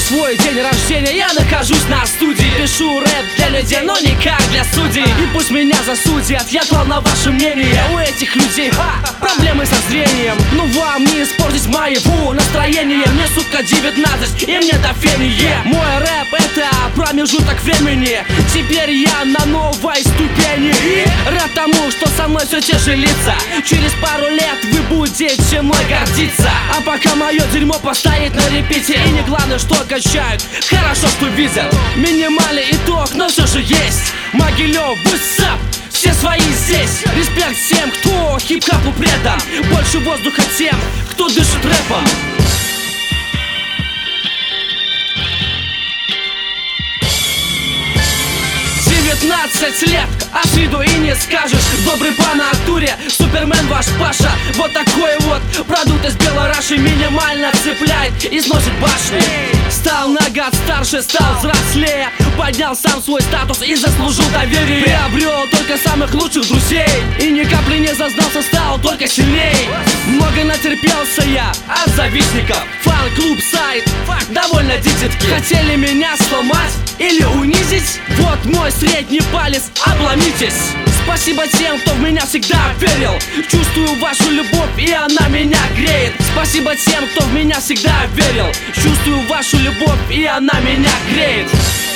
свой день рождения я нахожусь на студии. Пишу рэп для людей, но никак для судей. И пусть меня засудят, я клал на ваше мнение. У этих людей проблемы со зрением. Ну вам не испортить моего настроения. Мне, сука, 19 и мне до фения. Мой рэп это промежуток времени. Теперь я на новой ступени. И рад тому, что со мной все те же лица. Через пару лет вы будете мной гордиться. А пока мое дерьмо постоит на репите. И не главное, что качают, хорошо, что видят. Минимальный итог, но все же есть. Могилев, высап, все свои здесь. Респект всем, кто хип-хапу предан. Больше воздуха тем, кто дышит рэпом. 19 лет, а с виду и не скажешь. Добрый по натуре, супермен ваш Паша. Вот такой вот продукт из белой раши. Минимально цепляет и сносит башни. Стал на год старше, стал взрослее. Поднял сам свой статус и заслужил доверие. Приобрел только самых лучших друзей. И ни капли не зазнался, стал только сильней. Много натерпелся я от завистников. Фан-клуб, сайт, довольно дитятки. Хотели меня сломать или унизить? Вот мой средний палец, обломитесь. Спасибо тем, кто в меня всегда верил. Чувствую вашу любовь, и она меня греет. Спасибо тем, кто в меня всегда верил. Чувствую вашу любовь, и она меня греет.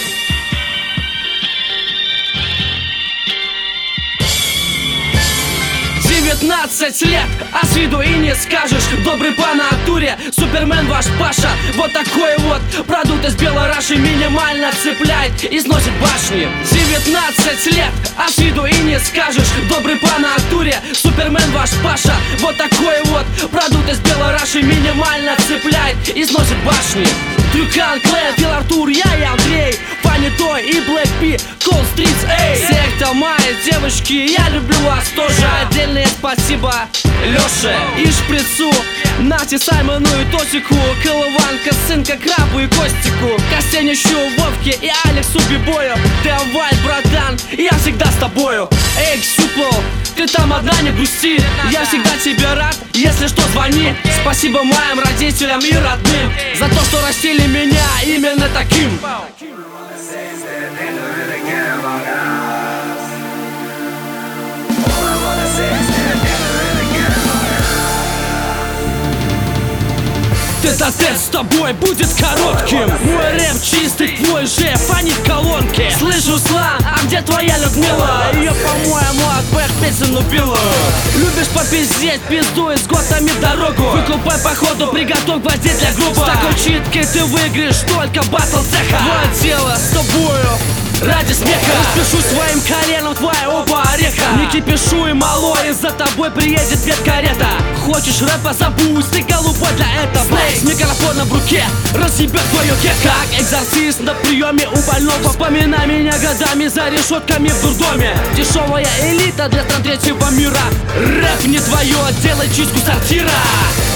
Девятнадцать лет, а с виду и не скажешь. Добрый по натуре, супермен ваш Паша. Вот такой вот продукт из белой раши. Минимально цепляет и сносит башни. 19 лет, а с виду и не скажешь. Добрый по натуре, супермен ваш Паша. Вот такой вот продукт из белой раши. Минимально цепляет и сносит башни. Трюкан, Клэн, Фил Артур, я и Андрей, Фанни Той и Блэк Пи, Cold Streets, эй. Секта мои девочки, я люблю вас тоже. Отдельное спасибо Лёше и Шприцу, Нате, Саймону и Тосику, Колыванка, Сынка, Крабу и Костику, Костенищу, Вовке и Алексу Бибою. Давай, братан, я всегда с тобою. Эй, Ксюпл, ты там одна, не грусти. Я всегда тебе рад, если что, звони. Спасибо моим родителям и родным за то, что растили меня именно таким. Тет-а-тет с тобой будет коротким. Мой рэп чистый, твой же фонит в колонке. Слышу слан, а где твоя Людмила? Ее, по-моему, от бэк песен убила. Любишь попиздеть, пиздуй с готами дорогу. Выкупай походу, приготовь гвозди для группы. С такой читкой ты выиграешь только батл цеха. Вот дело с тобою ради смеха. Распишу своим коленом твои оба ореха. Не кипишу и малой, за тобой приедет веткарета. Хочешь рэпа, забудь, ты голубой для этого. Снейк с микрофоном в руке разъебет твое кека. Как экзорцист на приеме у больного. Вспоминай меня годами за решетками в дурдоме. Дешевая элита для стран третьего мира. Рэп не твое, делай чистку сортира.